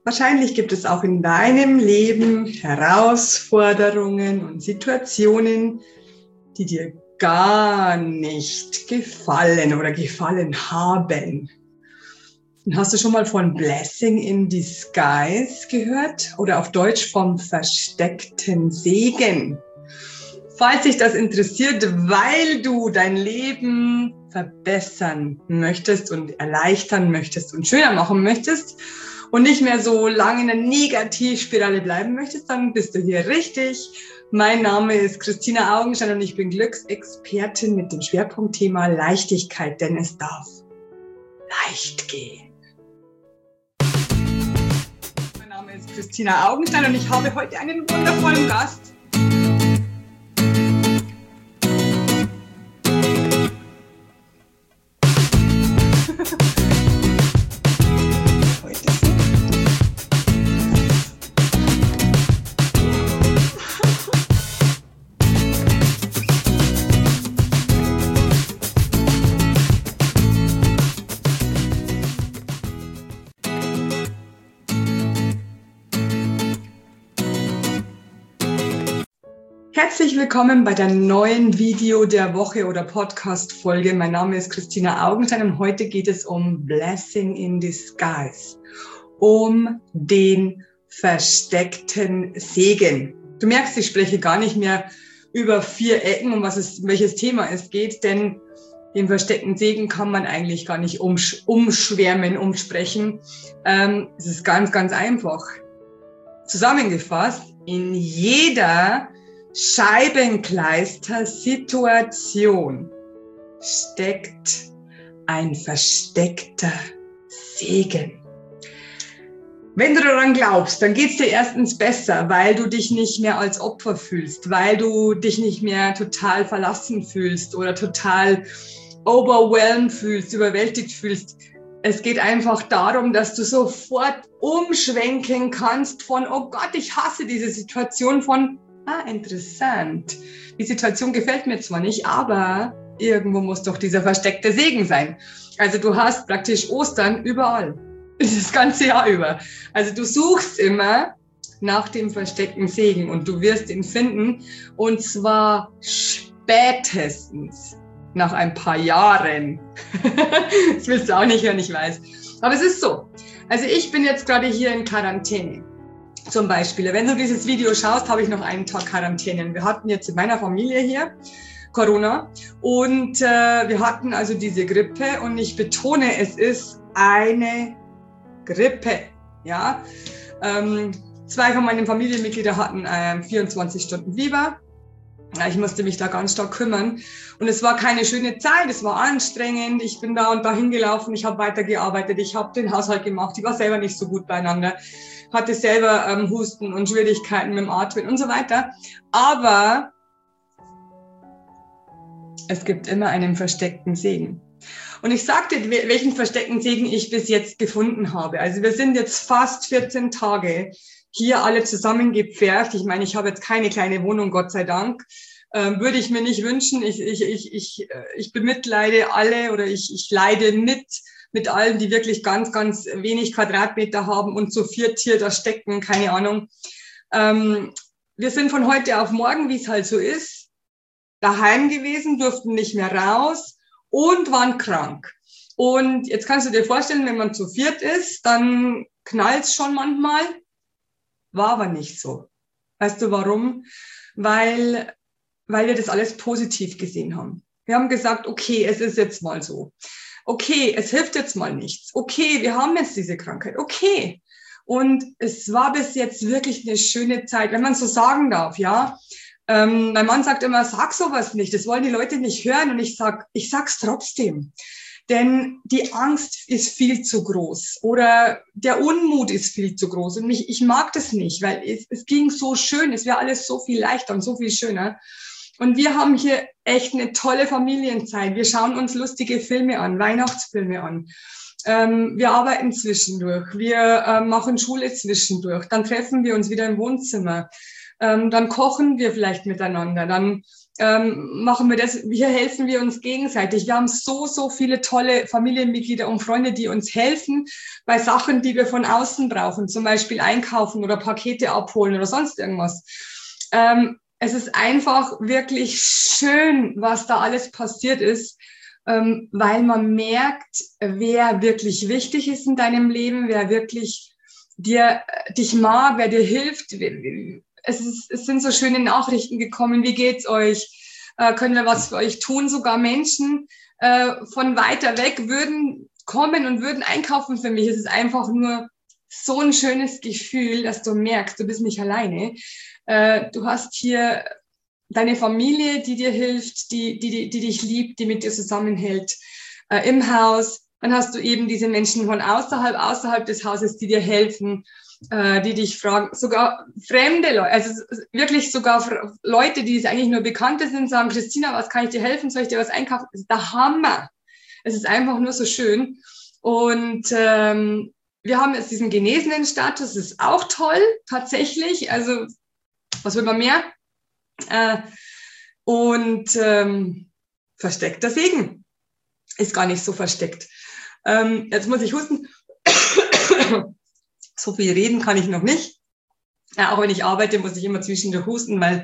Wahrscheinlich gibt es auch in deinem Leben Herausforderungen und Situationen, die dir gar nicht gefallen oder gefallen haben. Und hast du schon mal von Blessing in Disguise gehört? Oder auf Deutsch vom versteckten Segen? Falls dich das interessiert, weil du dein Leben verbessern möchtest und erleichtern möchtest und schöner machen möchtest und nicht mehr so lange in der Negativspirale bleiben möchtest, dann bist du hier richtig. Mein Name ist Christina Augenstein und ich bin Glücksexpertin mit dem Schwerpunktthema Leichtigkeit, denn es darf leicht gehen. Mein Name ist Christina Augenstein und ich habe heute einen wundervollen Gast. Herzlich willkommen bei der neuen Video der Woche oder Podcast-Folge. Mein Name ist Christina Augenstein und heute geht es um Blessing in Disguise, um den versteckten Segen. Du merkst, ich spreche gar nicht mehr über 4 Ecken, um welches Thema es geht, denn den versteckten Segen kann man eigentlich gar nicht umsprechen. Es ist ganz, ganz einfach. Zusammengefasst, in jeder Scheibenkleister-Situation steckt ein versteckter Segen. Wenn du daran glaubst, dann geht es dir erstens besser, weil du dich nicht mehr als Opfer fühlst, weil du dich nicht mehr total verlassen fühlst oder total overwhelmed fühlst, überwältigt fühlst. Es geht einfach darum, dass du sofort umschwenken kannst von, oh Gott, ich hasse diese Situation, von interessant. Die Situation gefällt mir zwar nicht, aber irgendwo muss doch dieser versteckte Segen sein. Also du hast praktisch Ostern überall, das ganze Jahr über. Also du suchst immer nach dem versteckten Segen und du wirst ihn finden, und zwar spätestens nach ein paar Jahren. Das willst du auch nicht hören, ich weiß. Aber es ist so. Also ich bin jetzt gerade hier in Quarantäne. Zum Beispiel, wenn du dieses Video schaust, habe ich noch einen Tag Quarantäne. Wir hatten jetzt in meiner Familie hier Corona und wir hatten also diese Grippe, und ich betone, es ist eine Grippe. Ja? 2 von meinen Familienmitgliedern hatten 24 Stunden Fieber. Ich musste mich da ganz stark kümmern und es war keine schöne Zeit, es war anstrengend. Ich bin da und da hingelaufen, ich habe weitergearbeitet, ich habe den Haushalt gemacht, ich war selber nicht so gut beieinander, hatte selber Husten und Schwierigkeiten mit dem Atmen und so weiter. Aber es gibt immer einen versteckten Segen. Und ich sagte, welchen versteckten Segen ich bis jetzt gefunden habe. Also wir sind jetzt fast 14 Tage hier alle zusammengepfercht. Ich meine, ich habe jetzt keine kleine Wohnung, Gott sei Dank. Würde ich mir nicht wünschen. Ich bemitleide alle, oder ich leide mit allen, die wirklich ganz, ganz wenig Quadratmeter haben und zu 4 hier da stecken, keine Ahnung. Wir sind von heute auf morgen, wie es halt so ist, daheim gewesen, durften nicht mehr raus und waren krank. Und jetzt kannst du dir vorstellen, wenn man zu 4 ist, dann knallt's schon manchmal. War aber nicht so. Weißt du warum? Weil wir das alles positiv gesehen haben. Wir haben gesagt, okay, es ist jetzt mal so. Okay, es hilft jetzt mal nichts. Okay, wir haben jetzt diese Krankheit. Okay. Und es war bis jetzt wirklich eine schöne Zeit, wenn man so sagen darf, ja. Mein Mann sagt immer, sag sowas nicht. Das wollen die Leute nicht hören. Und ich sag's trotzdem. Denn die Angst ist viel zu groß oder der Unmut ist viel zu groß. Und ich mag das nicht, weil es ging so schön. Es wäre alles so viel leichter und so viel schöner. Und wir haben hier echt eine tolle Familienzeit. Wir schauen uns lustige Filme an, Weihnachtsfilme an. Wir arbeiten zwischendurch. Wir machen Schule zwischendurch. Dann treffen wir uns wieder im Wohnzimmer. Dann kochen wir vielleicht miteinander. Dann machen wir das, hier helfen wir uns gegenseitig. Wir haben so viele tolle Familienmitglieder und Freunde, die uns helfen bei Sachen, die wir von außen brauchen, zum Beispiel einkaufen oder Pakete abholen oder sonst irgendwas. Es ist einfach wirklich schön, was da alles passiert ist, weil man merkt, wer wirklich wichtig ist in deinem Leben, wer wirklich dich mag, wer dir hilft. Es sind so schöne Nachrichten gekommen. Wie geht's euch? Können wir was für euch tun? Sogar Menschen von weiter weg würden kommen und würden einkaufen für mich. Es ist einfach nur so ein schönes Gefühl, dass du merkst, du bist nicht alleine. Du hast hier deine Familie, die dir hilft, die dich liebt, die mit dir zusammenhält im Haus. Dann hast du eben diese Menschen von außerhalb des Hauses, die dir helfen, die dich fragen, sogar fremde Leute, also wirklich sogar Leute, die es eigentlich nur Bekannte sind, sagen, Christina, was kann ich dir helfen? Soll ich dir was einkaufen? Das ist der Hammer. Es ist einfach nur so schön. Und wir haben jetzt diesen genesenen Status, das ist auch toll, tatsächlich. Also, was will man mehr? Versteckter Segen ist gar nicht so versteckt. Jetzt muss ich husten. So viel reden kann ich noch nicht. Ja, auch wenn ich arbeite, muss ich immer zwischendurch husten, weil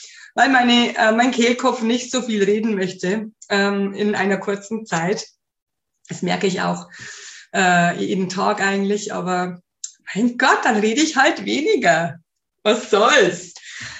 mein Kehlkopf nicht so viel reden möchte in einer kurzen Zeit. Das merke ich auch jeden Tag eigentlich, aber mein Gott, dann rede ich halt weniger. Was soll's?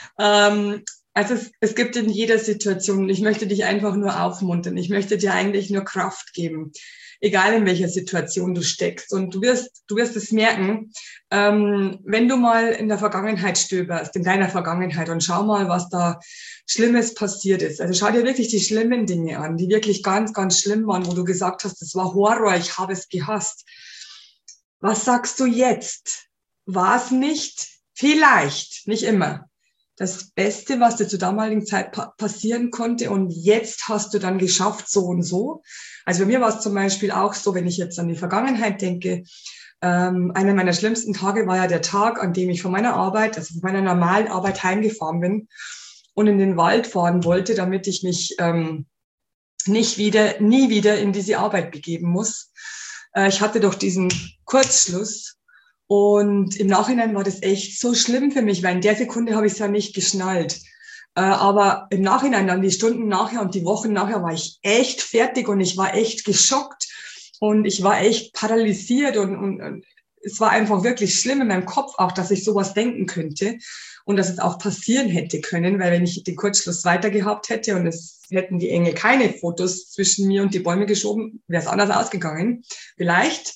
Also es gibt in jeder Situation, ich möchte dich einfach nur aufmuntern, ich möchte dir eigentlich nur Kraft geben, egal in welcher Situation du steckst. Und du wirst es merken, wenn du mal in der Vergangenheit stöberst, in deiner Vergangenheit, und schau mal, was da Schlimmes passiert ist. Also schau dir wirklich die schlimmen Dinge an, die wirklich ganz, ganz schlimm waren, wo du gesagt hast, das war Horror, ich habe es gehasst. Was sagst du jetzt? War es nicht, vielleicht, nicht immer, das Beste, was dir zur damaligen Zeit passieren konnte, und jetzt hast du dann geschafft, so und so? Also bei mir war es zum Beispiel auch so, wenn ich jetzt an die Vergangenheit denke, einer meiner schlimmsten Tage war ja der Tag, an dem ich von meiner Arbeit, also von meiner normalen Arbeit heimgefahren bin und in den Wald fahren wollte, damit ich mich nie wieder in diese Arbeit begeben muss. Ich hatte doch diesen Kurzschluss. Und im Nachhinein war das echt so schlimm für mich, weil in der Sekunde habe ich es ja nicht geschnallt. Aber im Nachhinein, dann die Stunden nachher und die Wochen nachher, war ich echt fertig und ich war echt geschockt und ich war echt paralysiert und es war einfach wirklich schlimm in meinem Kopf auch, dass ich sowas denken könnte und dass es auch passieren hätte können, weil wenn ich den Kurzschluss weiter gehabt hätte und es hätten die Engel keine Fotos zwischen mir und die Bäume geschoben, wäre es anders ausgegangen, vielleicht.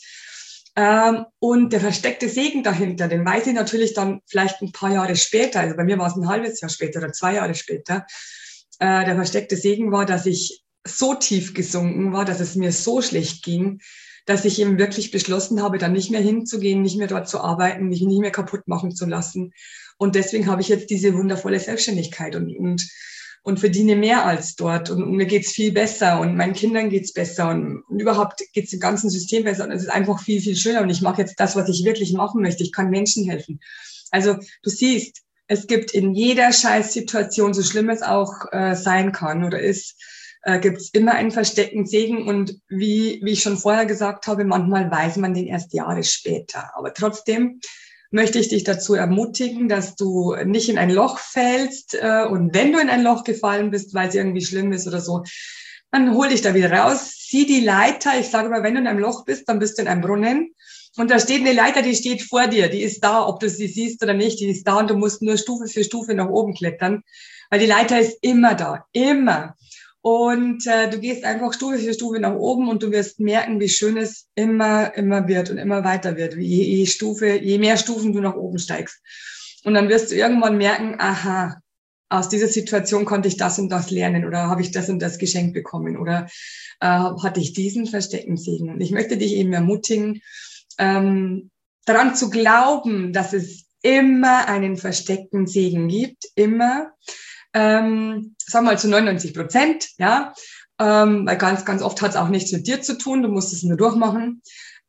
Und der versteckte Segen dahinter, den weiß ich natürlich dann vielleicht ein paar Jahre später, also bei mir war es ein halbes Jahr später oder 2 Jahre später, der versteckte Segen war, dass ich so tief gesunken war, dass es mir so schlecht ging, dass ich eben wirklich beschlossen habe, dann nicht mehr hinzugehen, nicht mehr dort zu arbeiten, mich nicht mehr kaputt machen zu lassen. Und deswegen habe ich jetzt diese wundervolle Selbstständigkeit und verdiene mehr als dort und mir geht's viel besser und meinen Kindern geht's besser und überhaupt geht's dem ganzen System besser und es ist einfach viel, viel schöner und ich mache jetzt das, was ich wirklich machen möchte. Ich kann Menschen helfen. Also du siehst, es gibt in jeder Scheißsituation, so schlimm es auch sein kann oder ist, gibt's immer einen versteckten Segen und wie ich schon vorher gesagt habe, manchmal weiß man den erst Jahre später. Aber trotzdem möchte ich dich dazu ermutigen, dass du nicht in ein Loch fällst und wenn du in ein Loch gefallen bist, weil es irgendwie schlimm ist oder so, dann hol dich da wieder raus, sieh die Leiter. Ich sage mal, wenn du in einem Loch bist, dann bist du in einem Brunnen und da steht eine Leiter, die steht vor dir, die ist da, ob du sie siehst oder nicht, die ist da und du musst nur Stufe für Stufe nach oben klettern, weil die Leiter ist immer da, immer. Und du gehst einfach Stufe für Stufe nach oben und du wirst merken, wie schön es immer wird und immer weiter wird, je mehr Stufen du nach oben steigst. Und dann wirst du irgendwann merken, aha, aus dieser Situation konnte ich das und das lernen oder habe ich das und das geschenkt bekommen oder hatte ich diesen versteckten Segen. Und ich möchte dich eben ermutigen, daran zu glauben, dass es immer einen versteckten Segen gibt, immer. Sagen wir mal zu 99%, ja, weil ganz, ganz oft hat es auch nichts mit dir zu tun, du musst es nur durchmachen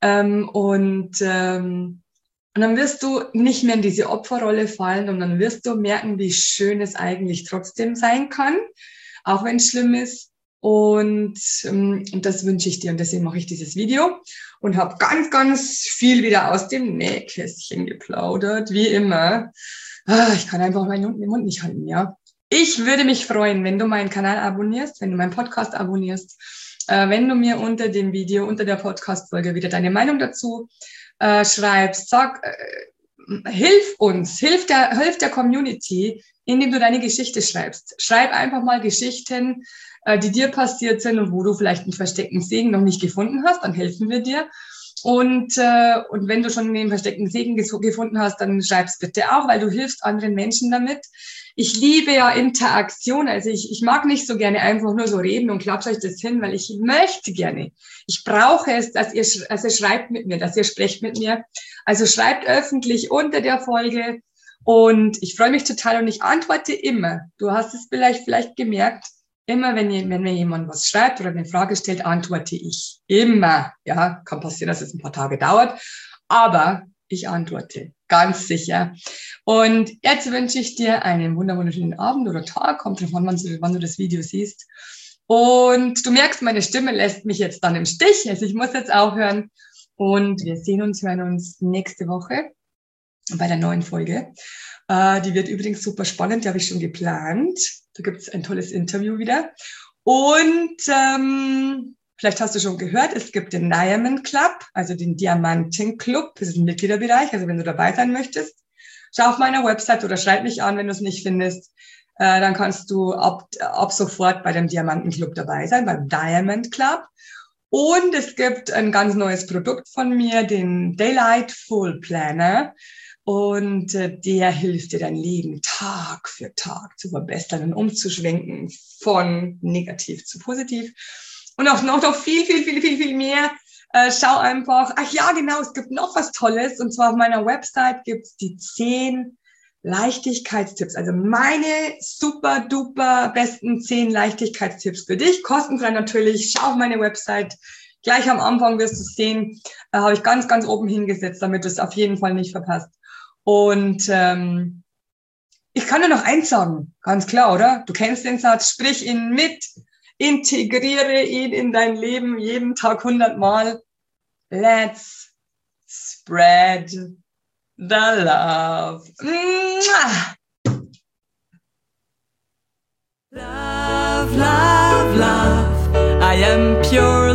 und dann wirst du nicht mehr in diese Opferrolle fallen und dann wirst du merken, wie schön es eigentlich trotzdem sein kann, auch wenn es schlimm ist. Und das wünsche ich dir und deswegen mache ich dieses Video und habe ganz, ganz viel wieder aus dem Nähkästchen geplaudert, wie immer. Ich kann einfach meinen Mund nicht halten, ja. Ich würde mich freuen, wenn du meinen Kanal abonnierst, wenn du meinen Podcast abonnierst, wenn du mir unter dem Video, unter der Podcast-Folge wieder deine Meinung dazu schreibst. Sag, hilf uns, hilf der Community, indem du deine Geschichte schreibst. Schreib einfach mal Geschichten, die dir passiert sind und wo du vielleicht einen versteckten Segen noch nicht gefunden hast, dann helfen wir dir. Und wenn du schon den versteckten Segen gefunden hast, dann schreib's bitte auch, weil du hilfst anderen Menschen damit. Ich liebe ja Interaktion, also ich mag nicht so gerne einfach nur so reden und klatscht euch das hin, weil ich möchte gerne. Ich brauche es, dass ihr schreibt mit mir, dass ihr sprecht mit mir. Also schreibt öffentlich unter der Folge und ich freue mich total und ich antworte immer. Du hast es vielleicht gemerkt. Immer wenn mir jemand was schreibt oder eine Frage stellt, antworte ich. Immer. Ja, kann passieren, dass es ein paar Tage dauert, aber ich antworte. Ganz sicher. Und jetzt wünsche ich dir einen wunderschönen Abend oder Tag. Kommt drauf an, wann du das Video siehst. Und du merkst, meine Stimme lässt mich jetzt dann im Stich. Also ich muss jetzt aufhören. Und wir hören uns nächste Woche bei der neuen Folge. Die wird übrigens super spannend, die habe ich schon geplant. Da gibt es ein tolles Interview wieder. Und vielleicht hast du schon gehört, es gibt den Diamond Club, also den Diamanten Club. Das ist ein Mitgliederbereich, also wenn du dabei sein möchtest, schau auf meiner Website oder schreib mich an, wenn du es nicht findest. Dann kannst du ab sofort bei dem Diamanten Club dabei sein, beim Diamond Club. Und es gibt ein ganz neues Produkt von mir, den Delightful Planner. Und der hilft dir, dein Leben Tag für Tag zu verbessern und umzuschwenken von negativ zu positiv. Und auch noch viel mehr. Schau einfach. Ach ja, genau, es gibt noch was Tolles. Und zwar auf meiner Website gibt's die 10 Leichtigkeitstipps. Also meine super duper besten 10 Leichtigkeitstipps für dich. Kostenfrei natürlich. Schau auf meine Website. Gleich am Anfang wirst du es sehen. Habe ich ganz, ganz oben hingesetzt, damit du es auf jeden Fall nicht verpasst. Und ich kann nur noch eins sagen, ganz klar, oder? Du kennst den Satz, sprich ihn mit, integriere ihn in dein Leben jeden Tag 100 Mal. Let's spread the love. Love, love, love. I am pure